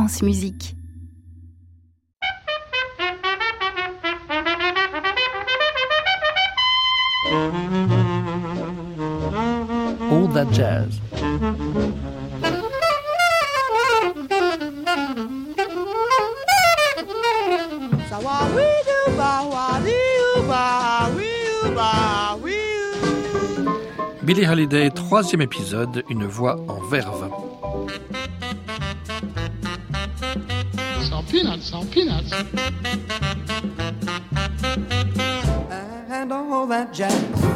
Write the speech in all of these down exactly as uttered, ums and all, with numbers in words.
France Musique. All That Jazz. Billie Holiday, troisième épisode, une voix en verve. Sans peanuts, sans peanuts. And all that jazz.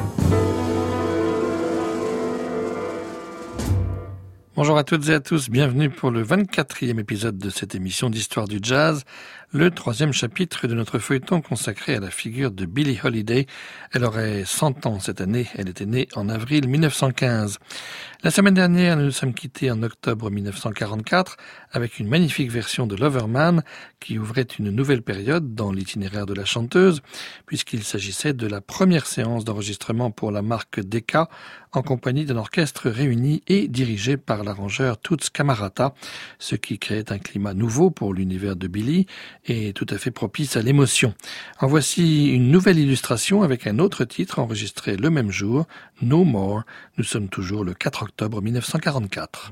Bonjour à toutes et à tous, bienvenue pour le vingt-quatrième épisode de cette émission d'Histoire du Jazz, le troisième chapitre de notre feuilleton consacré à la figure de Billie Holiday. Elle aurait cent ans cette année, elle était née en avril mille neuf cent quinze. La semaine dernière, nous nous sommes quittés en octobre mille neuf cent quarante-quatre avec une magnifique version de Loverman qui ouvrait une nouvelle période dans l'itinéraire de la chanteuse, puisqu'il s'agissait de la première séance d'enregistrement pour la marque Decca en compagnie d'un orchestre réuni et dirigé par l'arrangeur Toots Camarata, ce qui créait un climat nouveau pour l'univers de Billie et tout à fait propice à l'émotion. En voici une nouvelle illustration avec un autre titre enregistré le même jour, No More. Nous sommes toujours le quatre octobre mille neuf cent quarante-quatre.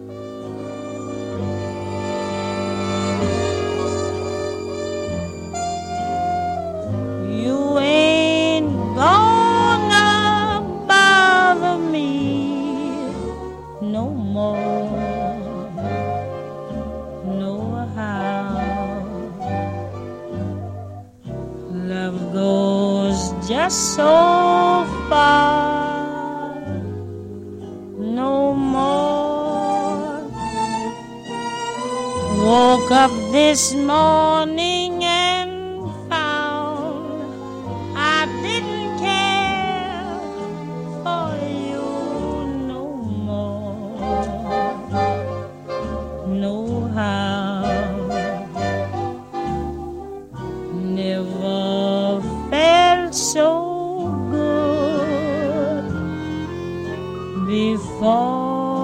You ain't gonna bother me no more, no how. Love goes just so far, no more. Woke up this morning and found I didn't care for you no more, no how. Never felt so good before.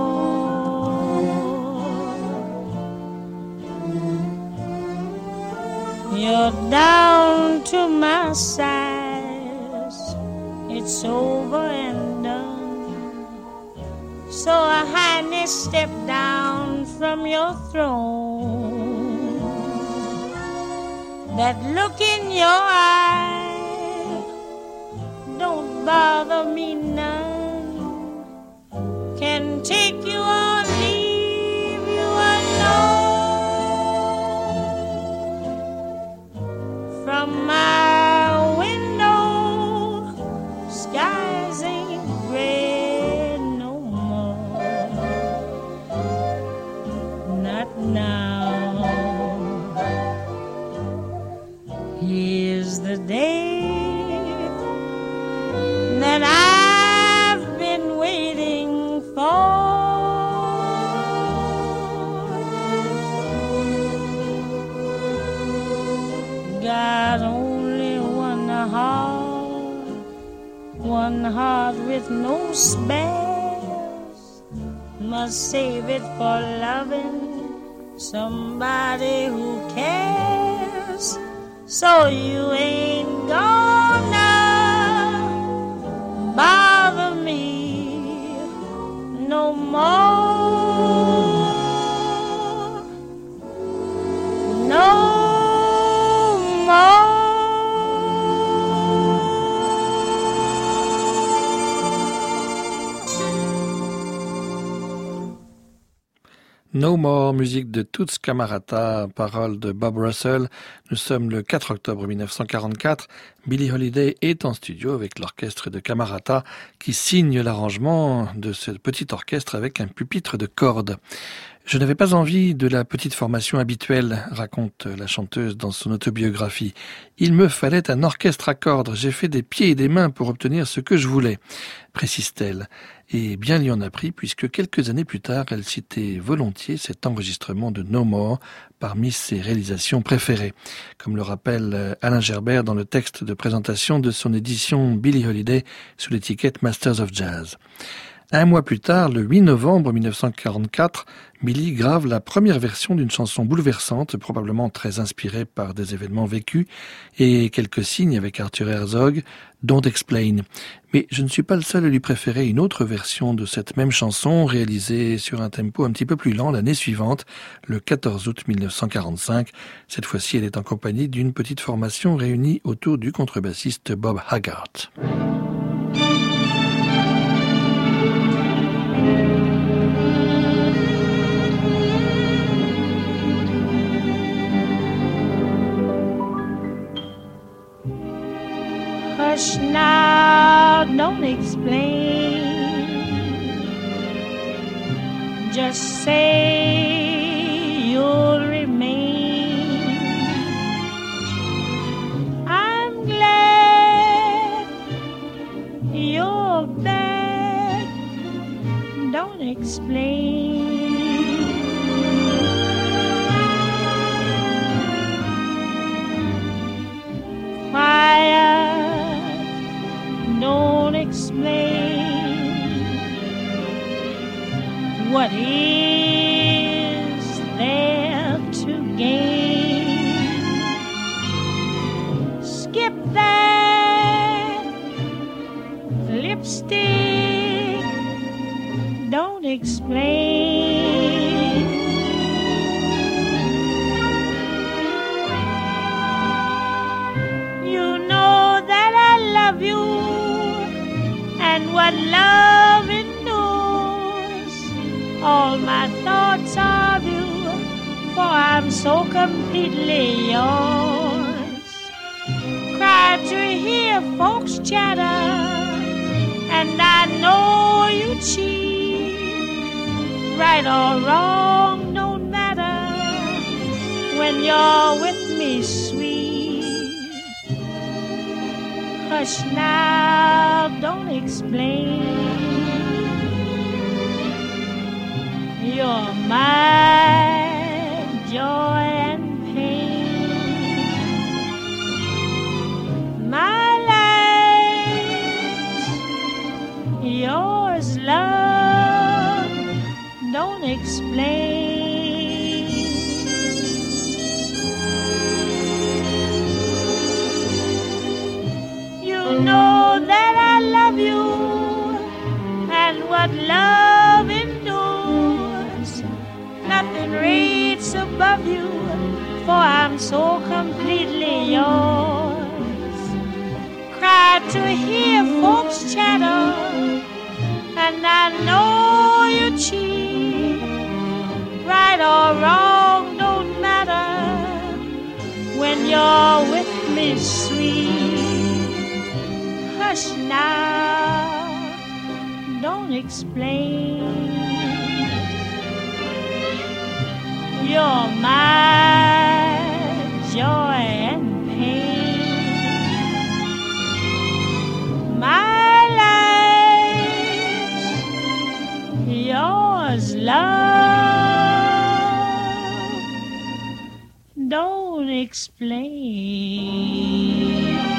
You're down to my size, it's over and done. So I highness step down from your throne. That look in your eye don't bother me none. Can take you or leave you alone. From my window, skies ain't gray no more. Not now. Here's the day that I've been waiting for. Got only one heart, one heart with no spares. Must save it for loving somebody who cares. So you ain't gonna bother me no more, no more. No More, musique de Toots Camarata, paroles de Bob Russell. Nous sommes le quatre octobre mille neuf cent quarante-quatre. Billie Holiday est en studio avec l'orchestre de Camarata qui signe l'arrangement de ce petit orchestre avec un pupitre de cordes. Je n'avais pas envie de la petite formation habituelle, raconte la chanteuse dans son autobiographie. Il me fallait un orchestre à cordes. J'ai fait des pieds et des mains pour obtenir ce que je voulais, précise-t-elle. Et bien lui en a pris, puisque quelques années plus tard, elle citait volontiers cet enregistrement de No More parmi ses réalisations préférées. Comme le rappelle Alain Gerbert dans le texte de présentation de son édition Billie Holiday sous l'étiquette Masters of Jazz. Un mois plus tard, le huit novembre mille neuf cent quarante-quatre, Billy grave la première version d'une chanson bouleversante, probablement très inspirée par des événements vécus, et quelques signes avec Arthur Herzog, Don't Explain. Mais je ne suis pas le seul à lui préférer une autre version de cette même chanson, réalisée sur un tempo un petit peu plus lent l'année suivante, le quatorze août mille neuf cent quarante-cinq. Cette fois-ci, elle est en compagnie d'une petite formation réunie autour du contrebassiste Bob Haggart. Hush now, don't explain. Just say you'll remain. I'm glad you're back. Don't explain. Quiet. Don't explain what is there to gain. Skip that lipstick. Don't explain. You know that I love you. And what love endures, all my thoughts of you, for I'm so completely yours. Cry to hear folks chatter, and I know you cheat. Right or wrong, don't matter when you're with me, sweet. Hush now, don't explain. You're my joy and pain. My life's yours, love, don't explain. You know that I love you, and what love endures, nothing rates above you, for I'm so completely yours. Cry to hear folks chatter, and I know you cheat. Right or wrong, don't matter when you're with me, sweet. Hush now, don't explain. You're my joy and pain. My life's yours, love, don't explain.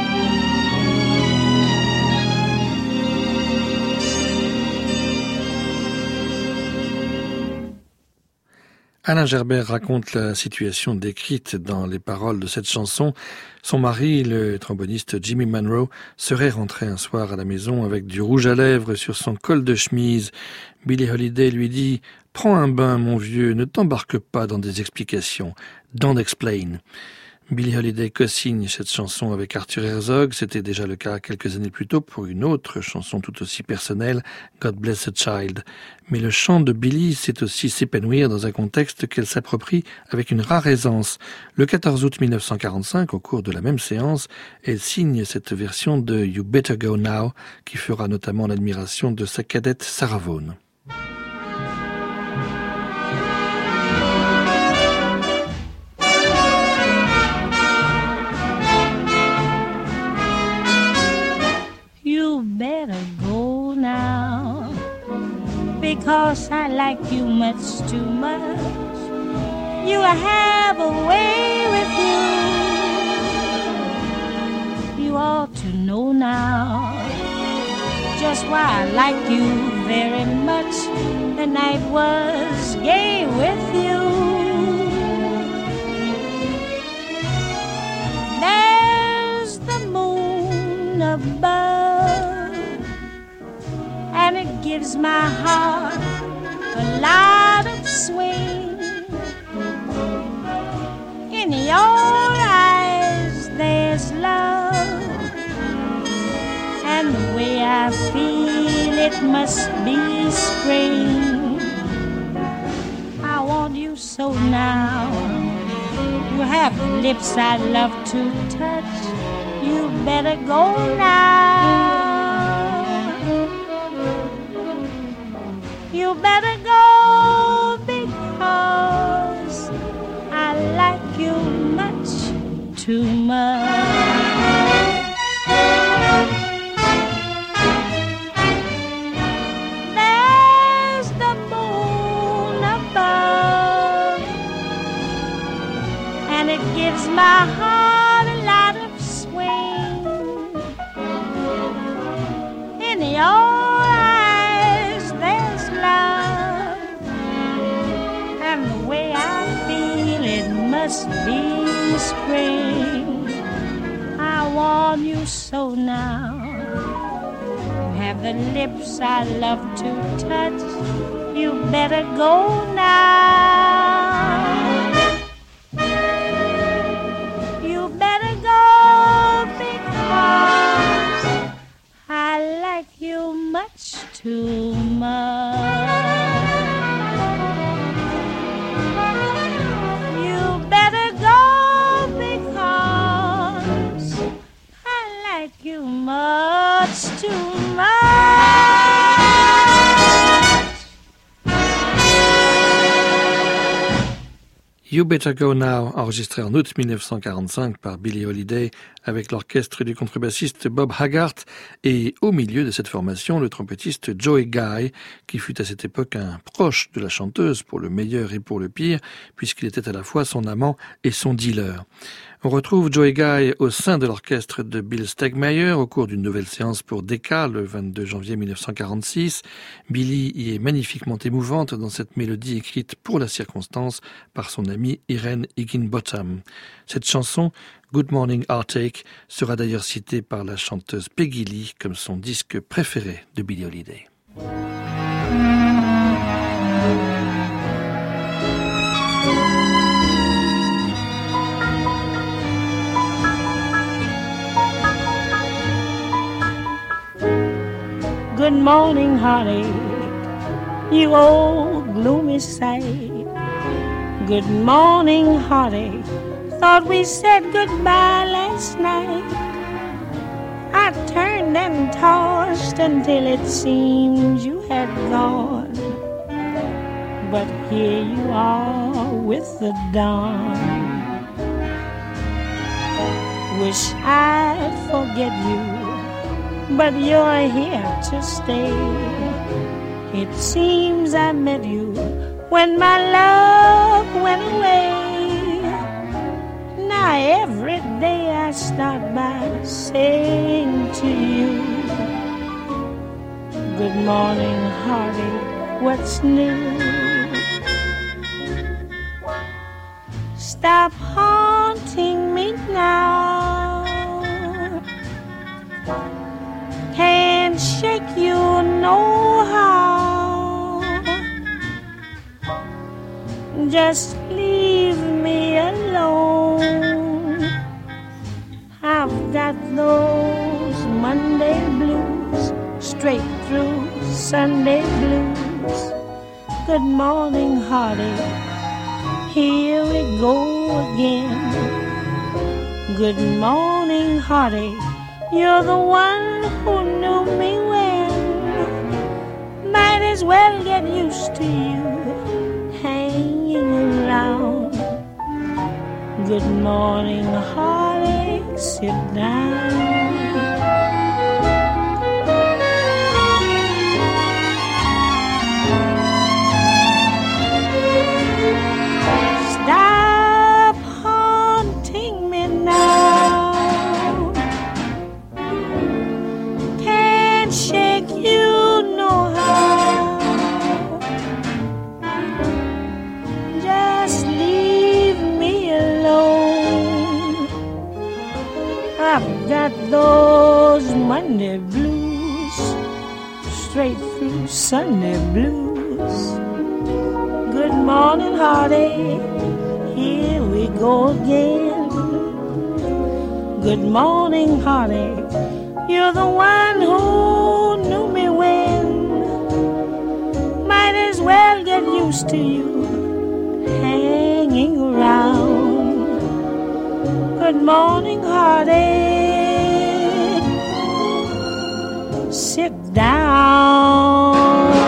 Alain Gerber raconte la situation décrite dans les paroles de cette chanson. Son mari, le tromboniste Jimmy Monroe, serait rentré un soir à la maison avec du rouge à lèvres sur son col de chemise. Billie Holiday lui dit « Prends un bain, mon vieux, ne t'embarque pas dans des explications. Don't explain ». Billie Holiday co-signe cette chanson avec Arthur Herzog. C'était déjà le cas quelques années plus tôt pour une autre chanson tout aussi personnelle, God Bless the Child. Mais le chant de Billie sait aussi s'épanouir dans un contexte qu'elle s'approprie avec une rare aisance. Le quatorze août mille neuf cent quarante-cinq, au cours de la même séance, elle signe cette version de You Better Go Now, qui fera notamment l'admiration de sa cadette Sarah Vaughan. Better go now, because I like you much too much. You have a way with you. You ought to know now just why I like you very much. The night was gay with you. There's the moon above, and it gives my heart a lot of swing. In your eyes there's love, and the way I feel it must be spring. I want you so now. You have the lips I love to touch. You better go now. You better go because I like you much too much. There's the moon above, and it gives my heart a lot of swing. In your eyes there's love, and the way I feel it must be spring. I want you so now. You have the lips I love to touch. You better go now. You better go because I like you much too much. You better go because I like you much too much. You Better Go Now, enregistré en août dix-neuf cent quarante-cinq par Billie Holiday avec l'orchestre du contrebassiste Bob Haggart et au milieu de cette formation, le trompettiste Joey Guy, qui fut à cette époque un proche de la chanteuse pour le meilleur et pour le pire, puisqu'il était à la fois son amant et son dealer. On retrouve Joey Guy au sein de l'orchestre de Bill Stegmeyer au cours d'une nouvelle séance pour Decca le vingt-deux janvier mille neuf cent quarante-six. Billie y est magnifiquement émouvante dans cette mélodie écrite pour la circonstance par son amie Irene Higginbotham. Cette chanson, Good Morning Heartache, sera d'ailleurs citée par la chanteuse Peggy Lee comme son disque préféré de Billie Holiday. Good morning, heartache, you old gloomy sight. Good morning, heartache, thought we said goodbye last night. I turned and tossed until it seemed you had gone, but here you are with the dawn. Wish I'd forget you, but you're here to stay. It seems I met you when my love went away. Now every day I start by saying to you, good morning, heartache, what's new? Stop haunting me now. Can't shake you no how. Just leave me alone. I've got those Monday blues, straight through Sunday blues. Good morning, heartache, here we go again. Good morning, heartache, you're the one who knew me when. Might as well get used to you hanging around. Good morning, heartache, sit down. Stop haunting me now. Can't shake you no how. those Monday blues straight through Sunday blues. Good morning, heartache, here we go again. Good morning, heartache, you're the one who knew me when. Might as well get used to you hanging around. Good morning, heartache, sit down.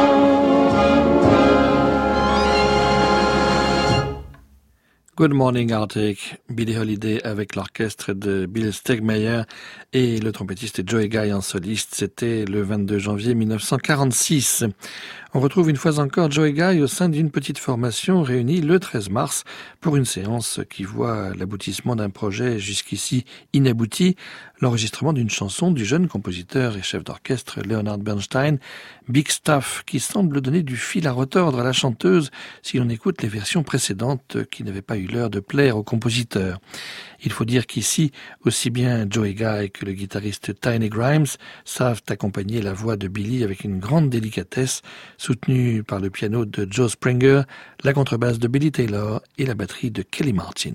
Good Morning Heartache, Billie Holiday avec l'orchestre de Bill Stegmeyer et le trompettiste Joey Guy en soliste. C'était le vingt-deux janvier mille neuf cent quarante-six. On retrouve une fois encore Joey Guy au sein d'une petite formation réunie le treize mars pour une séance qui voit l'aboutissement d'un projet jusqu'ici inabouti, l'enregistrement d'une chanson du jeune compositeur et chef d'orchestre Leonard Bernstein, Big Stuff, qui semble donner du fil à retordre à la chanteuse si l'on écoute les versions précédentes qui n'avaient pas eu l'heure de plaire au compositeur. Il faut dire qu'ici, aussi bien Joey Guy que le guitariste Tiny Grimes savent accompagner la voix de Billie avec une grande délicatesse, soutenue par le piano de Joe Springer, la contrebasse de Billy Taylor et la batterie de Kelly Martin.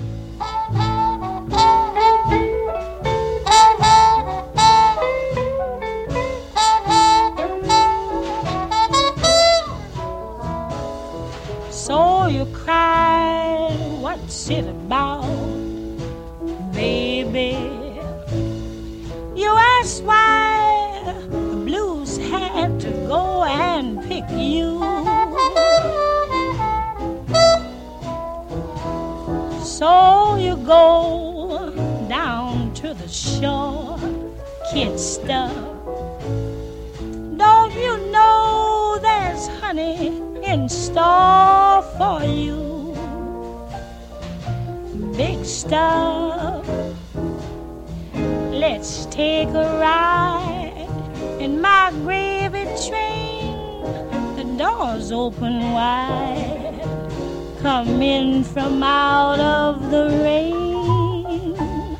So you cry, what's it about, baby? You ask why the blues had to go and pick you. So you go down to the shore, kid stuff. Don't you know there's honey in store for you? Big stuff. Let's take a ride in my gravy train. The doors open wide. Come in from out of the rain.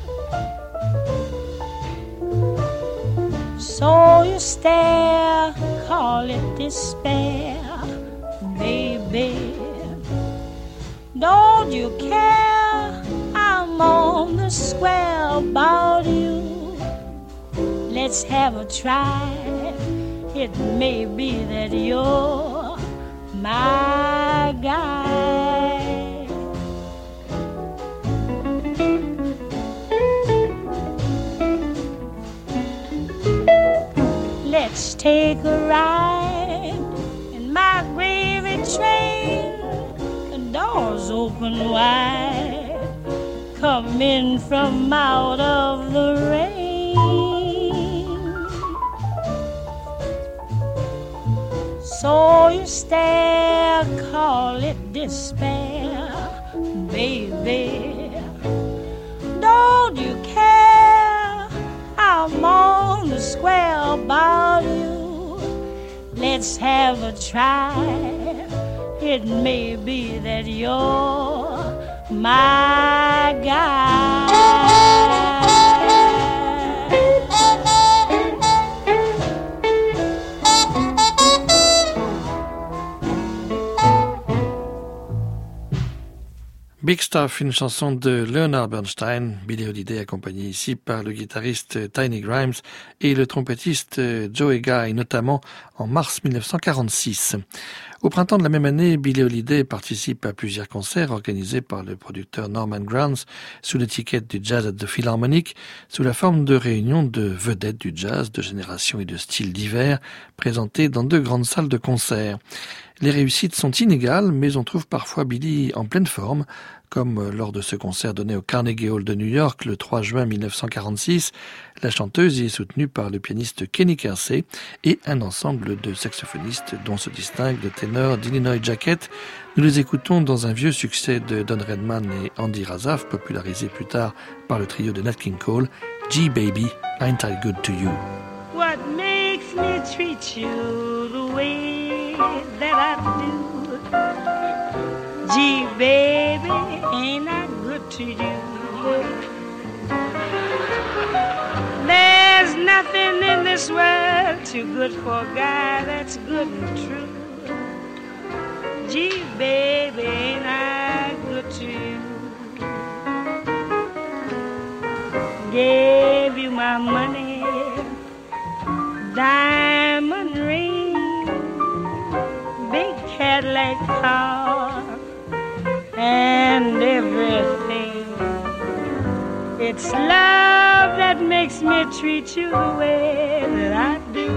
So you stare, call it despair, baby. Don't you care? I'm on the square about you. Let's have a try. It may be that you're my guy. Let's take a ride in my gravy train. The doors open wide. Come in from out of the rain. So you stare, call it despair, baby. Don't you care? I'm on the square about you. Let's have a try. It may be that you're my guy. Big Stuff, une chanson de Leonard Bernstein, Billie Holiday accompagnée ici par le guitariste Tiny Grimes et le trompettiste Joey Guy, notamment en mars mille neuf cent quarante-six. Au printemps de la même année, Billie Holiday participe à plusieurs concerts organisés par le producteur Norman Granz sous l'étiquette du Jazz at the Philharmonic, sous la forme de réunions de vedettes du jazz de générations et de styles divers, présentées dans de grandes salles de concert. Les réussites sont inégales, mais on trouve parfois Billie en pleine forme, comme lors de ce concert donné au Carnegie Hall de New York le trois juin mille neuf cent quarante-six. La chanteuse y est soutenue par le pianiste Kenny Kersey et un ensemble de saxophonistes dont se distingue le ténor d'Illinois Jacket. Nous les écoutons dans un vieux succès de Don Redman et Andy Razaf, popularisé plus tard par le trio de Nat King Cole, Gee Baby, Ain't I Good to You? What makes me treat you the way that I do? Gee, baby, ain't I good to you? nothing in this world too good for a guy that's good and true. Gee, baby, ain't I good to you? Gave you my money, diamond ring, big Cadillac car, and everything. It's love that makes me treat you the way that I do.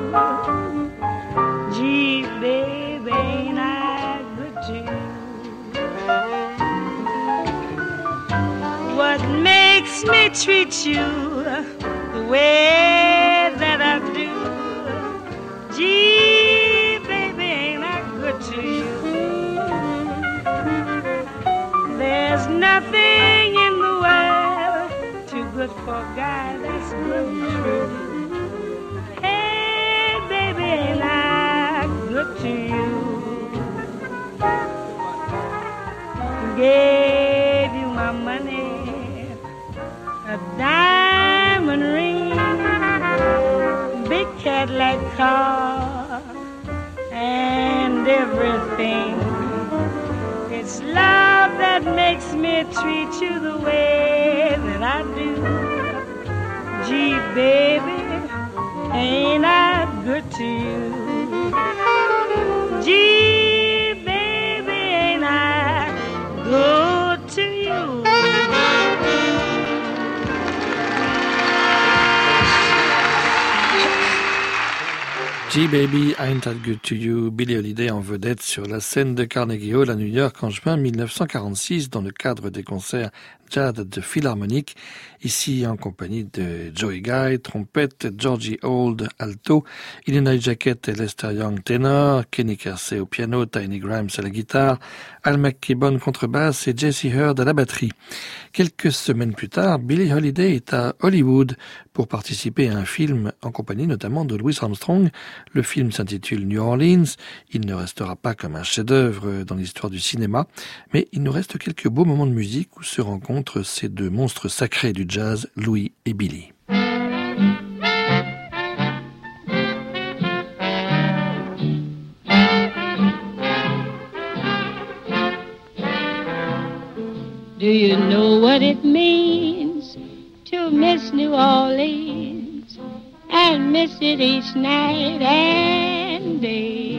Gee, baby, ain't I good to you? What makes me treat you the way that I do? Gee, baby, ain't I good to you? There's nothing in the world too good for a guy that's good and true. Hey, baby, ain't I good to you? Gave you my money, a diamond ring, big Cadillac car, and everything. It's love that makes me treat you the way that I do. Gee, baby, ain't I good to you? Gee, baby, ain't I good to you? Gee Baby, Ain't That Good To You, Billie Holiday en vedette sur la scène de Carnegie Hall à New York en juin mille neuf cent quarante-six dans le cadre des concerts Jazz at the Philharmonic, ici en compagnie de Joey Guy, trompette, Georgie Old, alto, Illinois Jacquet et Lester Young, ténor, Kenny Kersey au piano, Tiny Grimes à la guitare, Al McKibbon contrebasse et Jesse Hurd à la batterie. Quelques semaines plus tard, Billie Holiday est à Hollywood pour participer à un film en compagnie notamment de Louis Armstrong. Le film s'intitule New Orleans. Il ne restera pas comme un chef-d'œuvre dans l'histoire du cinéma, mais il nous reste quelques beaux moments de musique où se rencontrent ces deux monstres sacrés du jazz, Louis et Billie. Do you know what it means to miss New Orleans and miss it each night and day?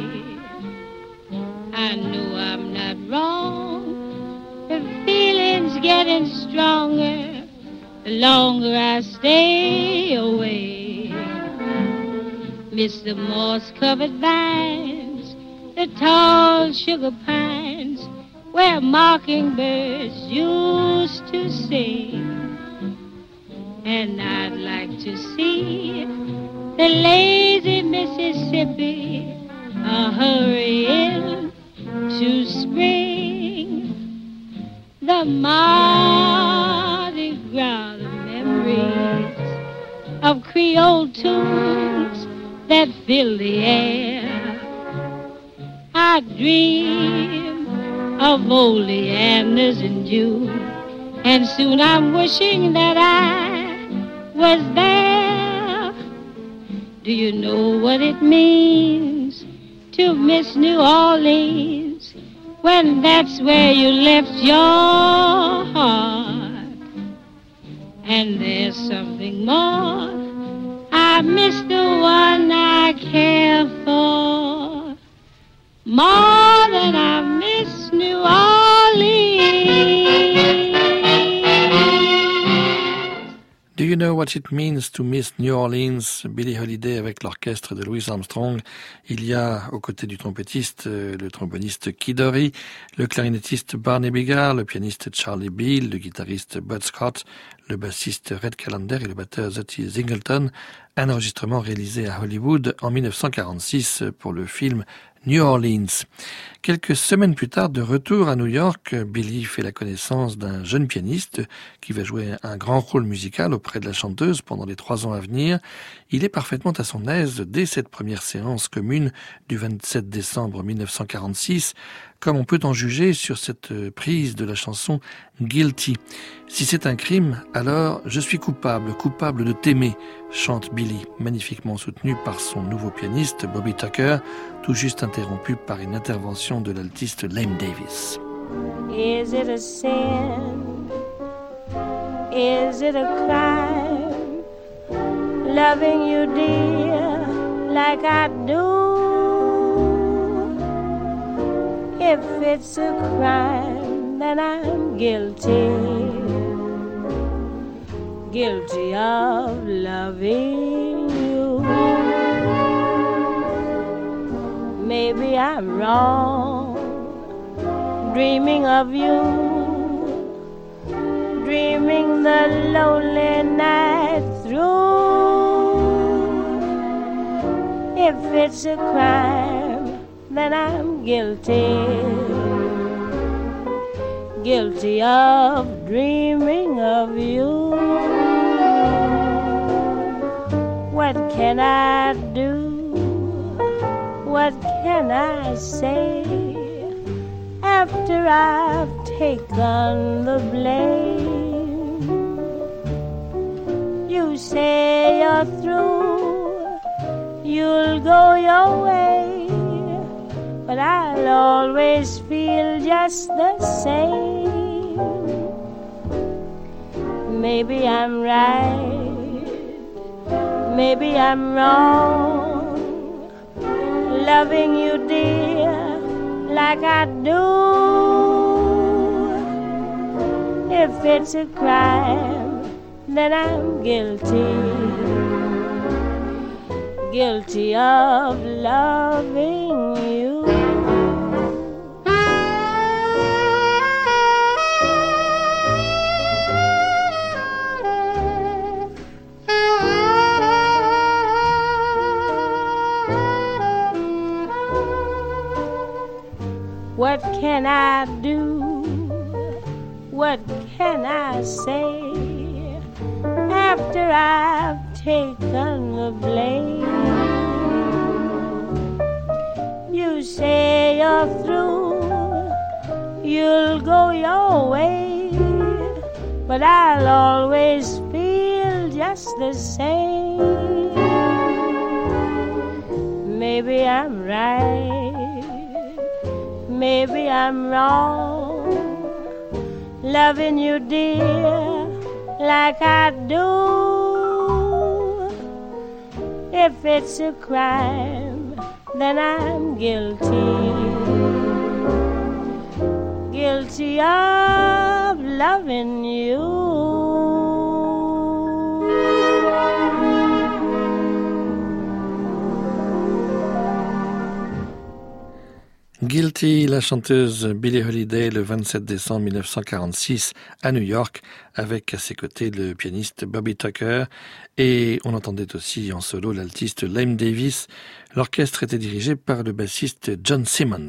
I know I'm not wrong, the feeling's getting stronger the longer I stay away. Miss the moss-covered vines, the tall sugar pines, where mockingbirds used to sing. And I'd like to see the lazy Mississippi a-hurrying to spring. The Mardi Gras, the memories of Creole tunes that fill the air. I dream of oleanders in June, and soon I'm wishing that I was there. Do you know what it means to miss New Orleans when that's where you left your heart? And there's something more, I miss the one I care for more than I miss New Orleans. Do you know what it means to miss New Orleans? Billie Holiday avec l'orchestre de Louis Armstrong. Il y a aux côtés du trompettiste le tromboniste Kid Ory, le clarinettiste Barney Bigard, le pianiste Charlie Beal, le guitariste Bud Scott, le bassiste Red Callender et le batteur Zutty Singleton. Un enregistrement réalisé à Hollywood en mille neuf cent quarante-six pour le film New Orleans. Quelques semaines plus tard, de retour à New York, Billy fait la connaissance d'un jeune pianiste qui va jouer un grand rôle musical auprès de la chanteuse pendant les trois ans à venir. Il est parfaitement à son aise dès cette première séance commune du vingt-sept décembre mille neuf cent quarante-six, comme on peut en juger sur cette prise de la chanson Guilty. Si c'est un crime, alors je suis coupable, coupable de t'aimer, chante Billy, magnifiquement soutenu par son nouveau pianiste Bobby Tucker, tout juste interrompu par une intervention de l'altiste Lame Davis. Is it a sin? Is it a crime? Loving you, dear, like I do. If it's a crime, then I'm guilty. Guilty of loving you. Maybe I'm wrong, dreaming of you, dreaming the lonely night through. If it's a crime, then I'm guilty, guilty of dreaming of you. What can I do? What can I say after I've taken the blame? You say you're through, you'll go your way, but I'll always feel just the same. Maybe I'm right, maybe I'm wrong, loving you, dear, like I do. If it's a crime, then I'm guilty, guilty of loving you. What can I do? What can I say after I've taken the blame? You say you're through, you'll go your way, but I'll always feel just the same. Maybe I'm right, maybe I'm wrong, loving you, dear, like I do. If it's a crime, then I'm guilty, guilty of loving you. Guilty, la chanteuse Billie Holiday, le vingt-sept décembre mille neuf cent quarante-six à New York, avec à ses côtés le pianiste Bobby Tucker, et on entendait aussi en solo l'altiste Lame Davis. L'orchestre était dirigé par le bassiste John Simmons.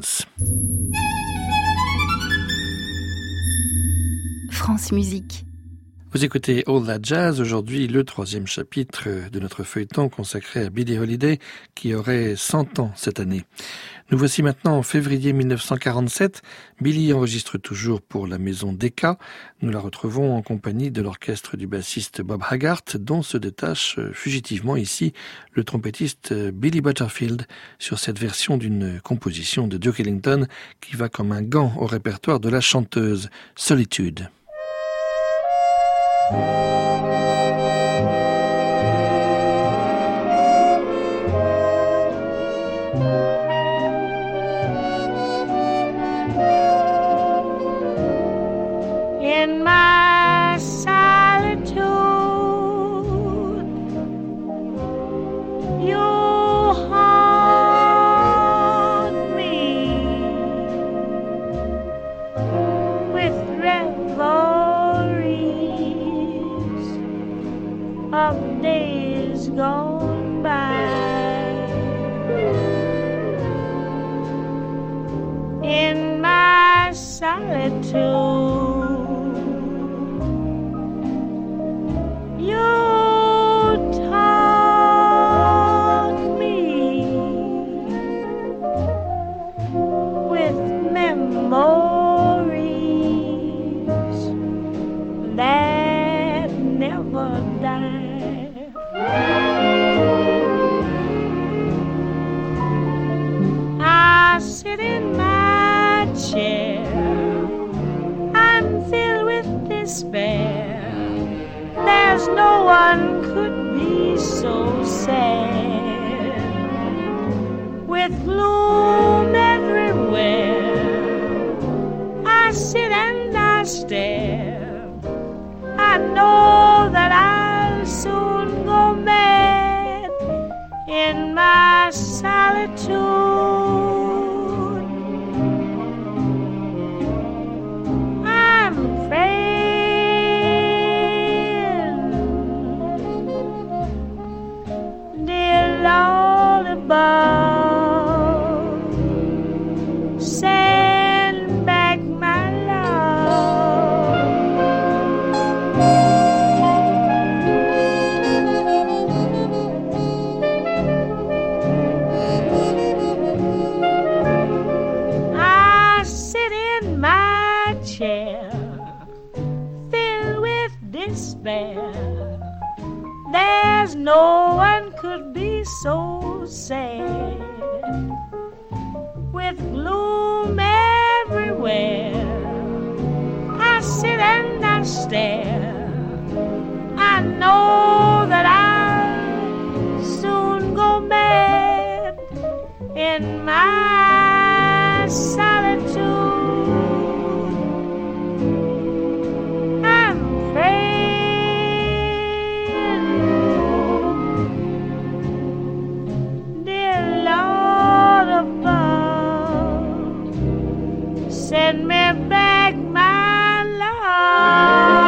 France Musique. Vous écoutez All That Jazz, aujourd'hui le troisième chapitre de notre feuilleton consacré à Billie Holiday, qui aurait cent ans cette année. Nous voici maintenant en février mille neuf cent quarante-sept. Billie enregistre toujours pour la maison Decca. Nous la retrouvons en compagnie de l'orchestre du bassiste Bob Haggart, dont se détache fugitivement ici le trompettiste Billy Butterfield sur cette version d'une composition de Duke Ellington qui va comme un gant au répertoire de la chanteuse Solitude. In my solitude, you haunt me with reveries solitude. You taught me with memories that never die. I sit in my chair, I'm filled with despair. There's no one could be so sad. With gloom everywhere, I sit and I stare. I know that I'll soon go mad in my solitude. Send back my love. I sit in my chair, filled with despair. There's no one could be so sad. With gloom everywhere, I sit and I stare. I know that I'll soon go mad in my solitude. I'm praying, dear Lord above, send me back my love.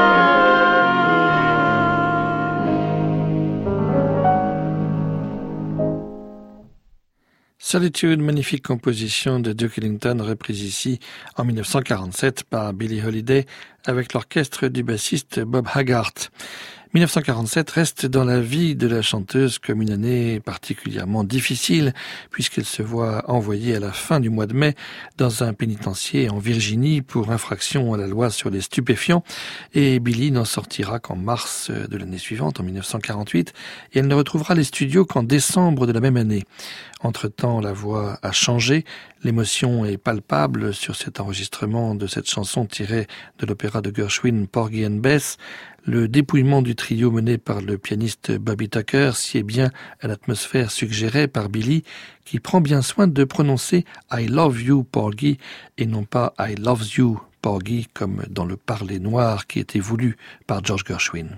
Solitude, magnifique composition de Duke Ellington, reprise ici en mille neuf cent quarante-sept par Billie Holiday avec l'orchestre du bassiste Bob Haggart. mille neuf cent quarante-sept reste dans la vie de la chanteuse comme une année particulièrement difficile puisqu'elle se voit envoyée à la fin du mois de mai dans un pénitencier en Virginie pour infraction à la loi sur les stupéfiants, et Billie n'en sortira qu'en mars de l'année suivante, en mille neuf cent quarante-huit, et elle ne retrouvera les studios qu'en décembre de la même année. Entre-temps, la voix a changé, l'émotion est palpable sur cet enregistrement de cette chanson tirée de l'opéra de Gershwin, Porgy and Bess. Le dépouillement du trio mené par le pianiste Bobby Tucker sied bien à l'atmosphère suggérée par Billie, qui prend bien soin de prononcer « I love you, Porgy » et non pas « I loves you, Porgy » comme dans le parler noir qui était voulu par George Gershwin.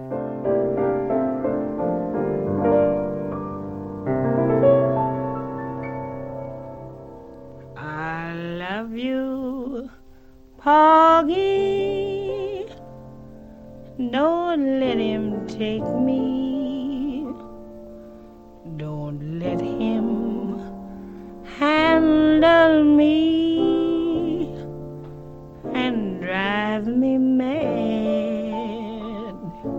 I love you, Porgy. Don't let him take me. Don't let him handle me and drive me mad.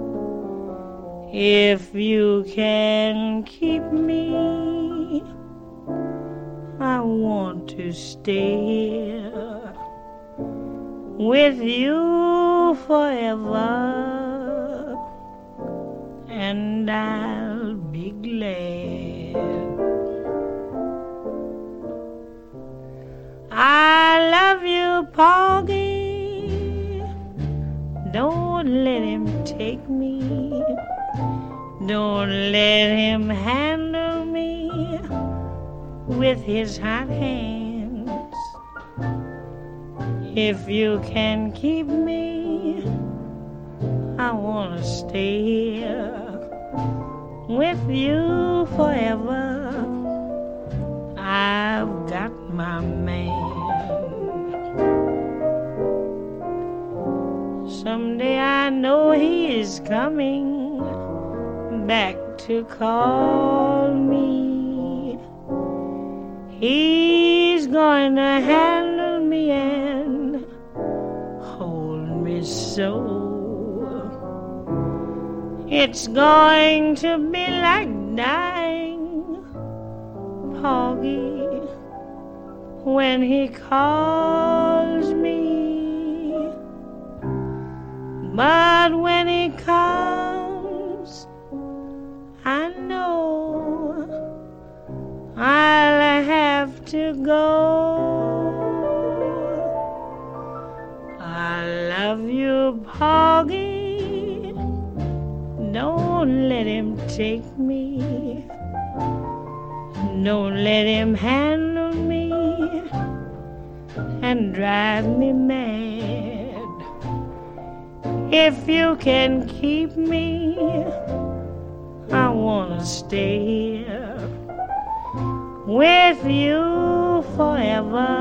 If you can keep me, I want to stay here with you forever, and I'll be glad. I love you, Porgy. Don't let him take me. Don't let him handle me with his hot hands. If you can keep me, I want to stay here with you forever. I've got my man. Someday I know he is coming back to call me. He's going going to handle me and hold me so. It's going to be like dying, Porgy, when he calls me. But when he comes, I know I'll have to go. I love you, Porgy. Don't let him take me. Don't let him handle me and drive me mad. If you can keep me, I wanna stay here with you forever.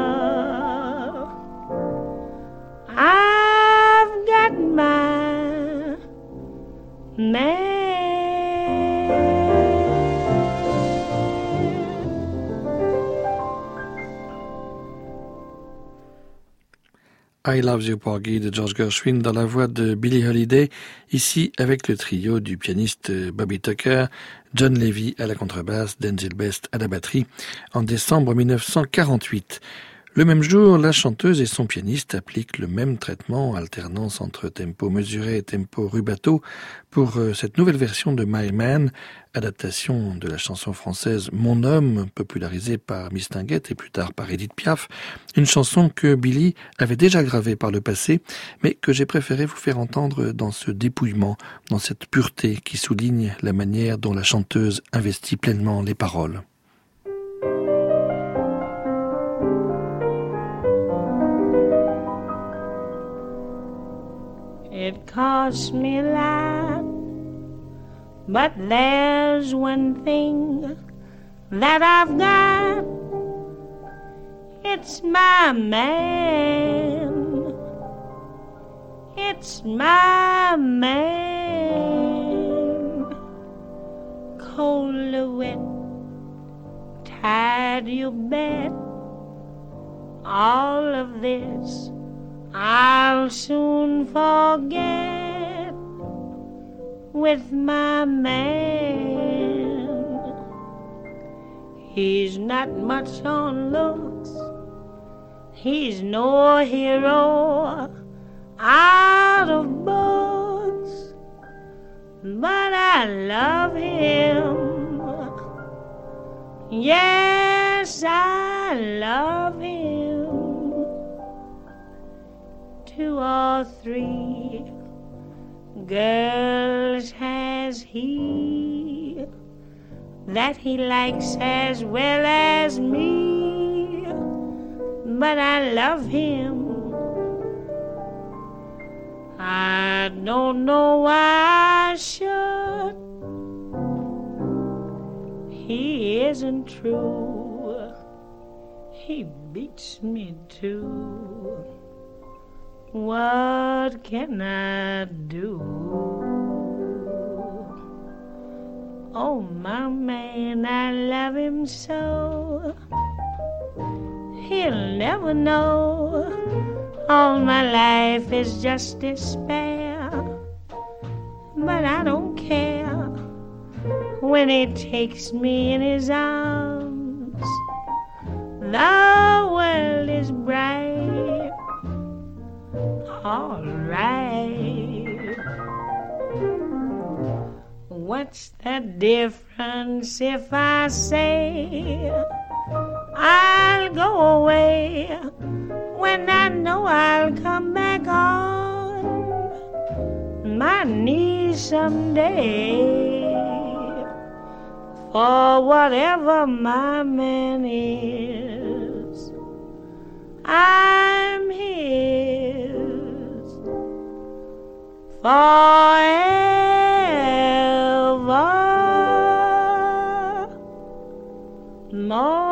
I've got my man. I Love You Porgy de George Gershwin dans la voix de Billie Holiday, ici avec le trio du pianiste Bobby Tucker, John Levy à la contrebasse, Denzil Best à la batterie, en décembre mille neuf cent quarante-huit. Le même jour, la chanteuse et son pianiste appliquent le même traitement, alternance entre tempo mesuré et tempo rubato, pour cette nouvelle version de My Man, adaptation de la chanson française Mon Homme, popularisée par Mistinguett et plus tard par Edith Piaf, une chanson que Billy avait déjà gravée par le passé, mais que j'ai préféré vous faire entendre dans ce dépouillement, dans cette pureté qui souligne la manière dont la chanteuse investit pleinement les paroles. It cost me a lot, but there's one thing that I've got. It's my man. It's my man. Cold or wet, tired you bet. All of this I'll soon forget with my man. He's not much on looks, he's no hero out of books, but I love him. Yes, I love him. Two or three girls has he that he likes as well as me, but I love him. I don't know why I should. He isn't true. He beats me too. What can I do? Oh, my man, I love him so. He'll never know all my life is just despair. But I don't care when he takes me in his arms. The world is bright. All right. What's the difference if I say I'll go away when I know I'll come back on my knees someday? For whatever my man is, I'm his forever more.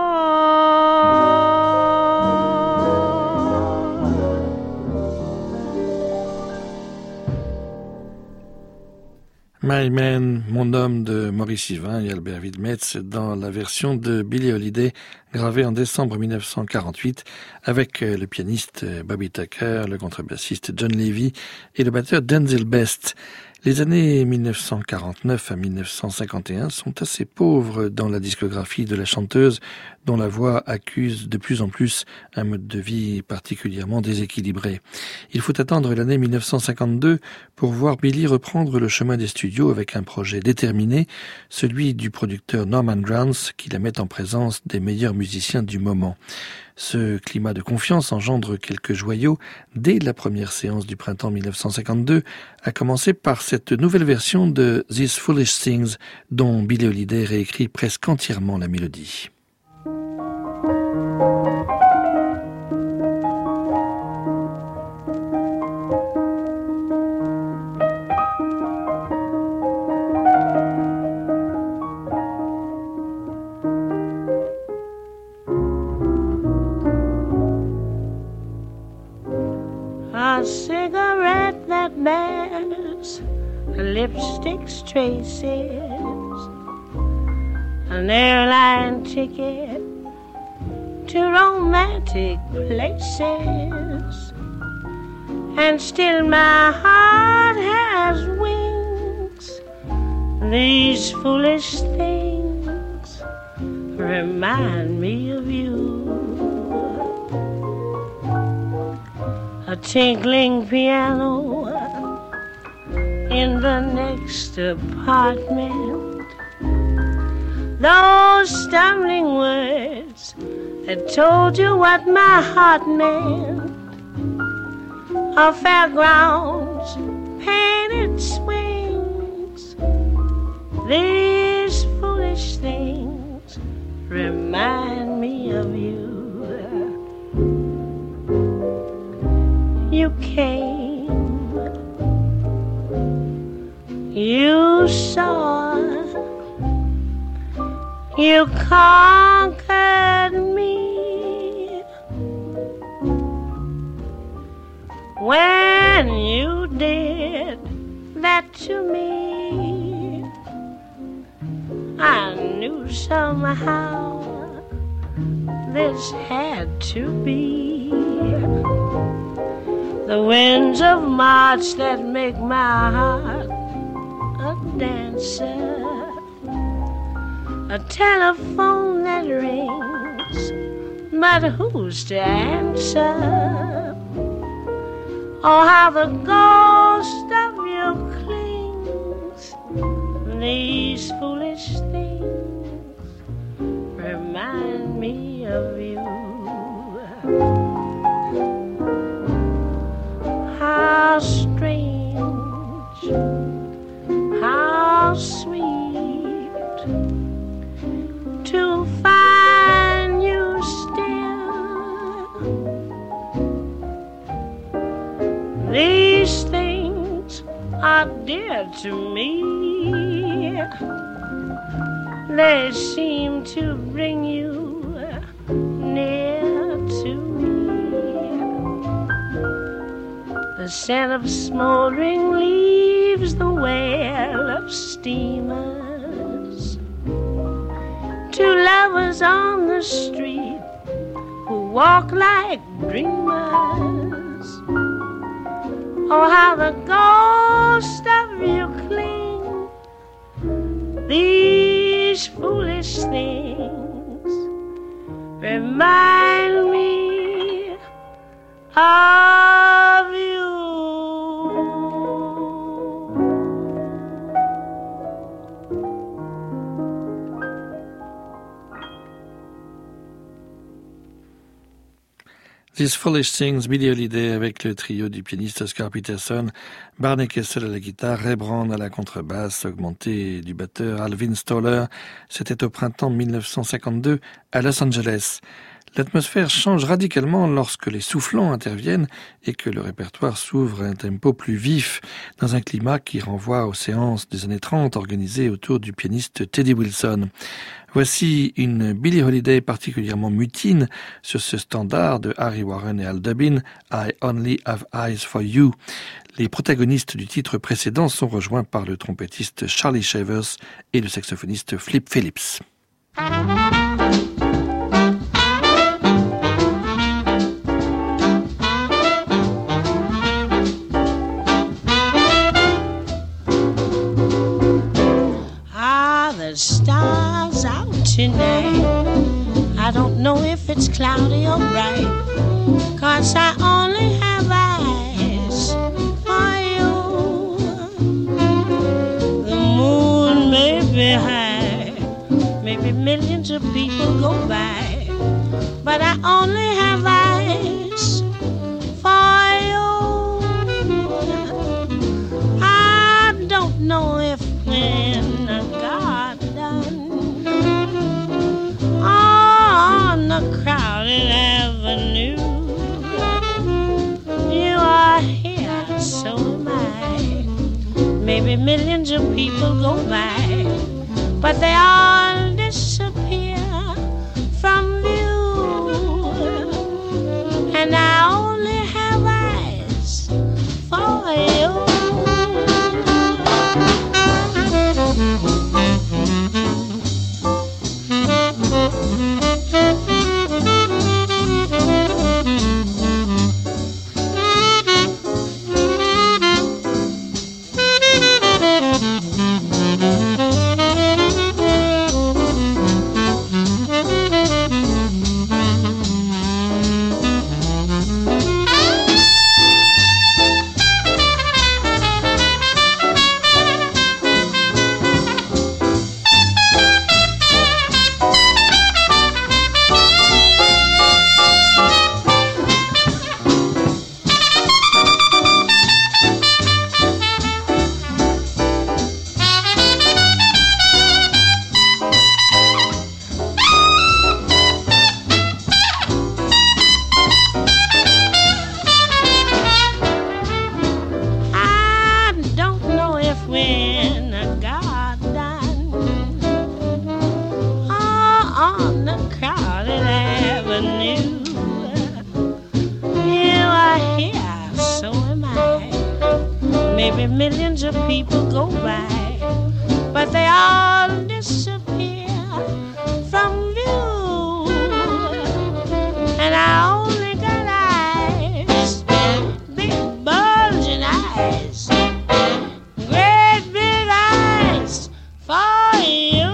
My Man, Mon Homme de Maurice Yvain et Albert Wilmetz dans la version de Billie Holiday gravé en décembre mille neuf cent quarante-huit avec le pianiste Bobby Tucker, le contrebassiste John Levy et le batteur Denzil Best. Les années mille neuf cent quarante-neuf à mille neuf cent cinquante et un sont assez pauvres dans la discographie de la chanteuse, dont la voix accuse de plus en plus un mode de vie particulièrement déséquilibré. Il faut attendre l'année mille neuf cent cinquante-deux pour voir Billie reprendre le chemin des studios avec un projet déterminé, celui du producteur Norman Granz, qui la met en présence des meilleurs musiciens du moment. Ce climat de confiance engendre quelques joyaux dès la première séance du printemps mille neuf cent cinquante-deux, à commencer par cette nouvelle version de These Foolish Things, dont Billie Holiday réécrit presque entièrement la mélodie. A cigarette that bears lipstick's traces, an airline ticket to romantic places, and still my heart has wings. These foolish things remind me of you. A tinkling piano in the next apartment, those stumbling words that told you what my heart meant, a fairgrounds, painted swings. These foolish things remind me of you. You came, you saw, you conquered me. When you did that to me, I knew somehow this had to be. The winds of March that make my heart a dancer, a telephone that rings, but who's to answer? Oh, how the ghost of you clings. These foolish things remind me of you. How strange, how sweet to find you still. These things are dear to me. They seem to bring you near to me. The scent of smoldering leaves, the wail of steamers, two lovers on the street who walk like dreamers. Oh, how the ghost of you cling. These foolish things remind me of you. These Foolish Things, Billie Holiday avec le trio du pianiste Oscar Peterson, Barney Kessel à la guitare, Ray Brown à la contrebasse, augmenté du batteur Alvin Stoller. C'était au printemps mille neuf cent cinquante-deux à Los Angeles. L'atmosphère change radicalement lorsque les soufflants interviennent et que le répertoire s'ouvre à un tempo plus vif, dans un climat qui renvoie aux séances des années trente organisées autour du pianiste Teddy Wilson. Voici une Billie Holiday particulièrement mutine sur ce standard de Harry Warren et Al Dubin, I Only Have Eyes for You. Les protagonistes du titre précédent sont rejoints par le trompettiste Charlie Shavers et le saxophoniste Flip Phillips. it's cloudy or bright, 'cause I only have eyes for you. The moon may be high, maybe millions of people go by, but I only have eyes for you. I don't know if when I got done on the crowded avenue, you are here, so am I. Maybe millions of people go by, but they all disappear from view, and I only have eyes for you. Millions of people go by, but they all disappear from view, and I only got eyes, big bulging eyes, great big eyes for you.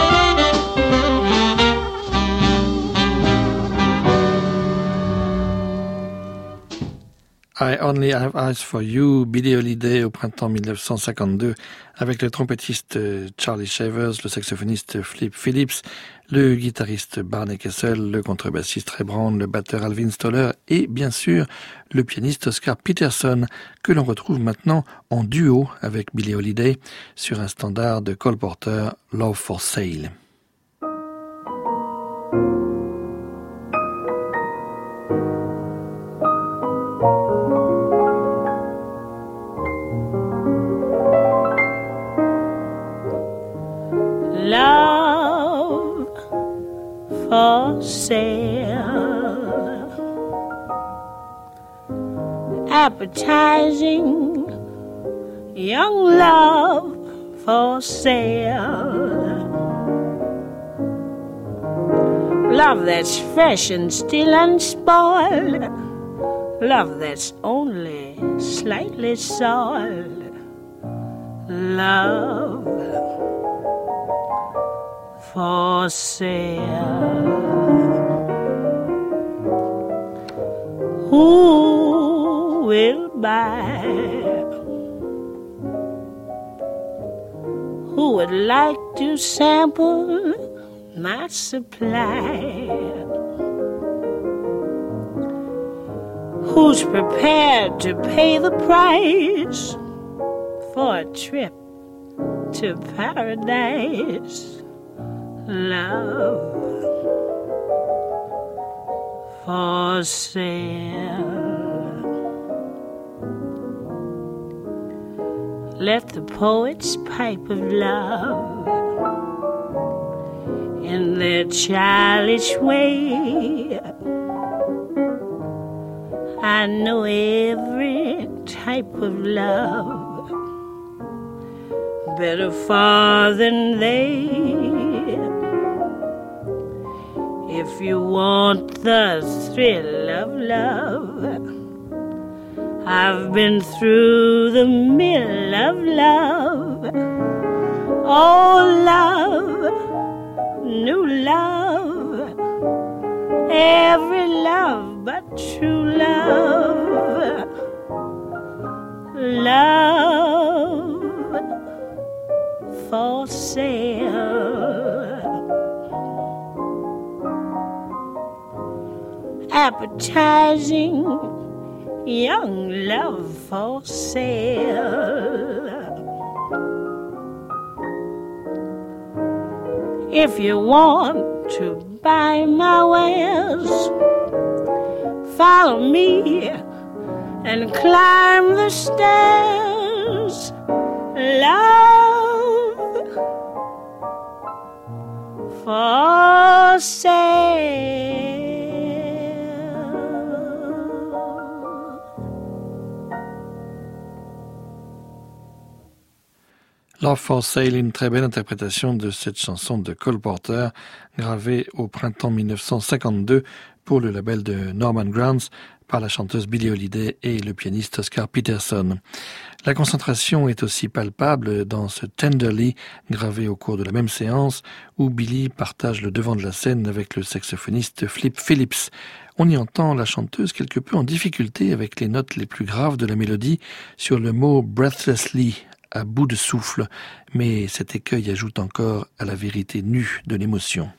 I Only Have Eyes for You, Billie Holiday au printemps dix-neuf cent cinquante-deux, avec le trompettiste Charlie Shavers, le saxophoniste Flip Phillips, le guitariste Barney Kessel, le contrebassiste Ray Brown, le batteur Alvin Stoller et bien sûr le pianiste Oscar Peterson, que l'on retrouve maintenant en duo avec Billie Holiday sur un standard de Cole Porter, Love for Sale. Love for sale, appetizing young love for sale, love that's fresh and still unspoiled, love that's only slightly soiled, love for sale. Who will buy? Who would like to sample my supply? Who's prepared to pay the price for a trip to paradise? Love for sale. Let the poets pipe of love in their childish way. I know every type of love better far than they. If you want the thrill of love, I've been through the mill of love. Oh, love, new love, every love but true love, love for sale, appetizing young love for sale. If you want to buy my wares, follow me and climb the stairs. Love for sale. Love for Sale, une très belle interprétation de cette chanson de Cole Porter, gravée au printemps mille neuf cent cinquante-deux pour le label de Norman Granz par la chanteuse Billie Holiday et le pianiste Oscar Peterson. La concentration est aussi palpable dans ce Tenderly, gravé au cours de la même séance, où Billie partage le devant de la scène avec le saxophoniste Flip Phillips. On y entend la chanteuse quelque peu en difficulté avec les notes les plus graves de la mélodie sur le mot « breathlessly », à bout de souffle, mais cet écueil ajoute encore à la vérité nue de l'émotion.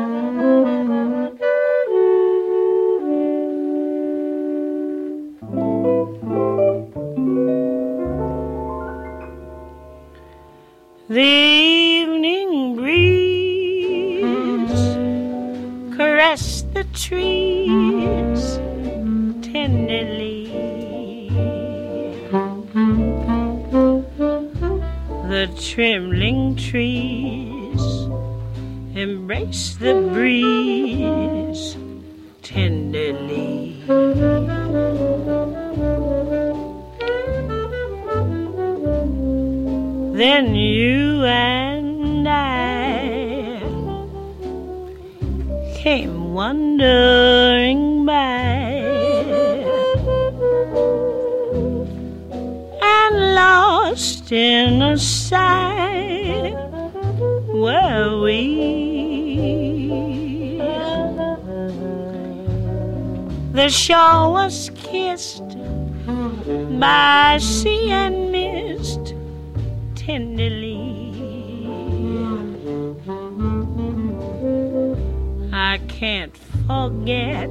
The evening breeze caressed the trees tenderly. The trembling trees embrace the breeze tenderly. Then you and I came wandering by, and lost in a sigh were we. The shore was kissed by sea and mist tenderly. I can't forget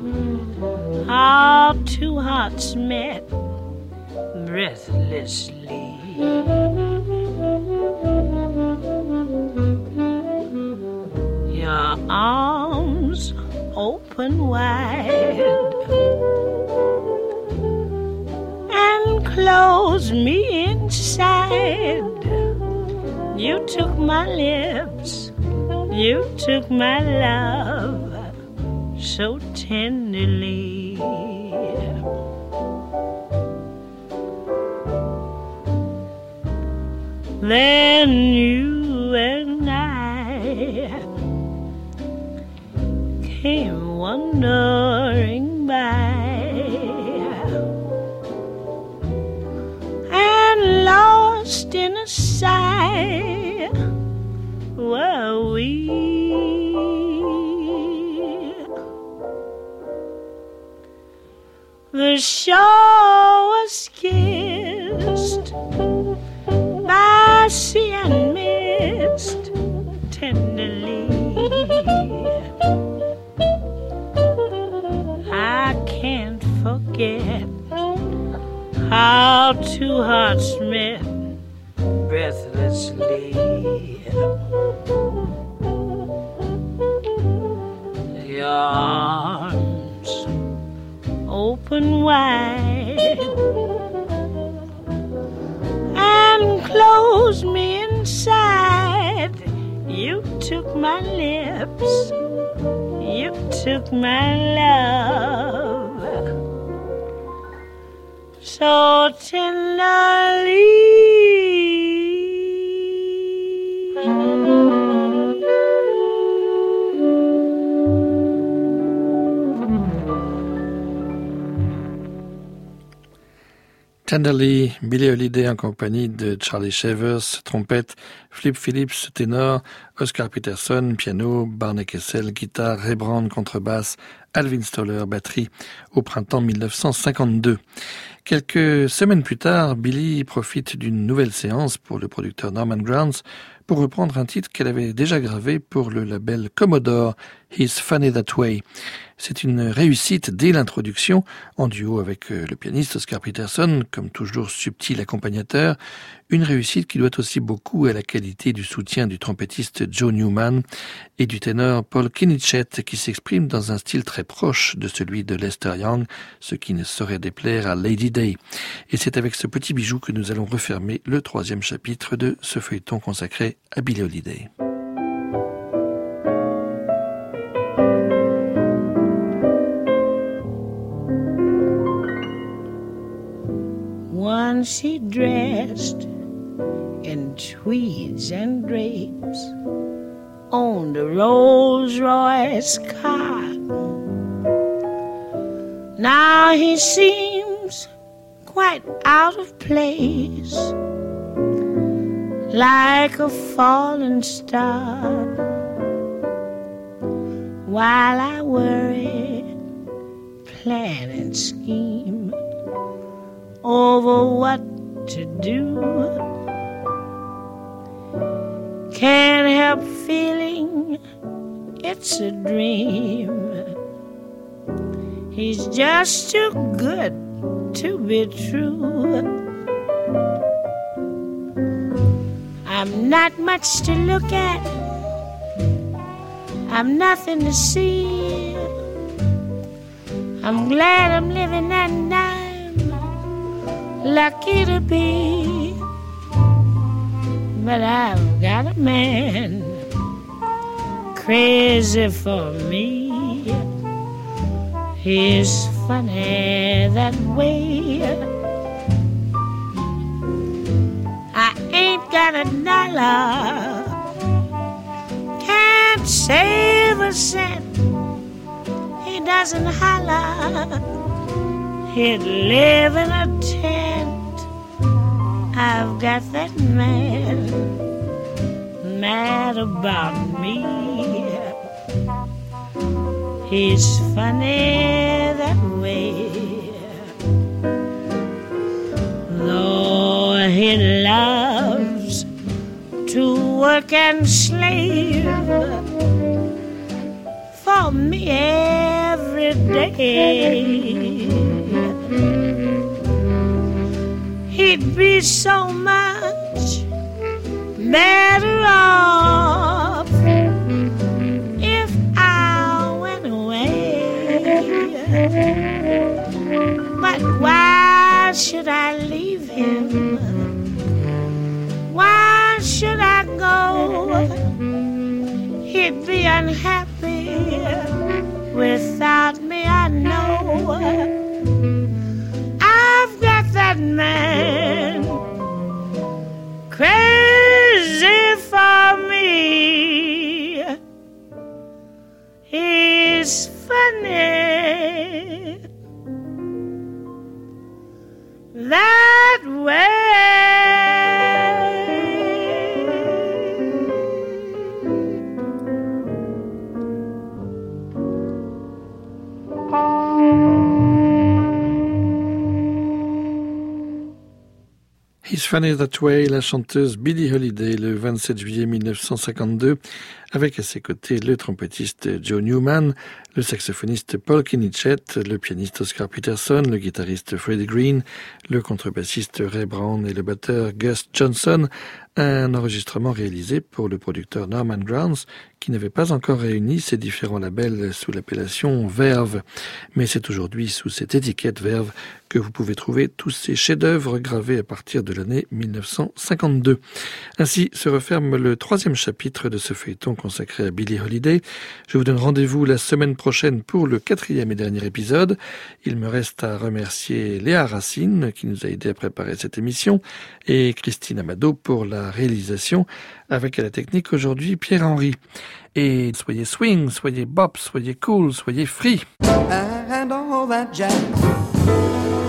how two hearts met breathlessly. Your arms open wide and close me inside. You took my lips, you took my love so tenderly. Then you and I came wandering by, and lost in a sigh were we. The shore was kissed by sea and mist tenderly. I can't forget how two hearts met breathlessly. Your arms open wide and close me inside. You took my lips, you took my love so tenderly. Tenderly, Billie Holiday en compagnie de Charlie Shavers, trompette, Flip Phillips, ténor, Oscar Peterson, piano, Barney Kessel, guitare, Ray Brown, contrebasse, Alvin Stoller, batterie, au printemps mille neuf cent cinquante-deux. Quelques semaines plus tard, Billie profite d'une nouvelle séance pour le producteur Norman Granz pour reprendre un titre qu'elle avait déjà gravé pour le label Commodore, He's Funny That Way. C'est une réussite dès l'introduction, en duo avec le pianiste Oscar Peterson, comme toujours subtil accompagnateur, une réussite qui doit aussi beaucoup à la qualité du soutien du trompettiste Joe Newman et du ténor Paul Kinnichet, qui s'exprime dans un style très proche de celui de Lester Young, ce qui ne saurait déplaire à Lady Day. Et c'est avec ce petit bijou que nous allons refermer le troisième chapitre de ce feuilleton consacré à Billie Holiday. Once she dressed in tweeds and drapes, owned a Rolls Royce car. Now he seems quite out of place, like a fallen star. While I worry, plan and scheme over what to do, can't help feeling it's a dream. He's just too good to be true. I'm not much to look at, I'm nothing to see. I'm glad I'm living and I'm lucky to be. But I've got a man crazy for me. He's funny that way. I ain't got a dollar, can't save a cent. He doesn't holler, he'd live in a tent. I've got that man mad about me. He's funny that way. Though he loves to work and slave for me every day, he'd be so much better off if I went away. But why should I leave him? Why should I go? He'd be unhappy without me, I know. I've got that man crazy for me. He's funny that way. He's Funny That Way, la chanteuse Billie Holiday, le vingt-sept juillet mille neuf cent cinquante-deux, avec à ses côtés le trompettiste Joe Newman, le saxophoniste Paul Kinnichet, le pianiste Oscar Peterson, le guitariste Freddie Green, le contrebassiste Ray Brown et le batteur Gus Johnson, un enregistrement réalisé pour le producteur Norman Granz, qui n'avait pas encore réuni ces différents labels sous l'appellation Verve. Mais c'est aujourd'hui sous cette étiquette Verve que vous pouvez trouver tous ces chefs-d'œuvre gravés à partir de l'année mille neuf cent cinquante-deux. Ainsi se referme le troisième chapitre de ce feuilleton consacré à Billie Holiday. Je vous donne rendez-vous la semaine prochaine pour le quatrième et dernier épisode. Il me reste à remercier Léa Racine qui nous a aidé à préparer cette émission et Christine Amado pour la réalisation, avec à la technique aujourd'hui Pierre-Henri. Et soyez swing, soyez bop, soyez cool, soyez free. And all that jazz.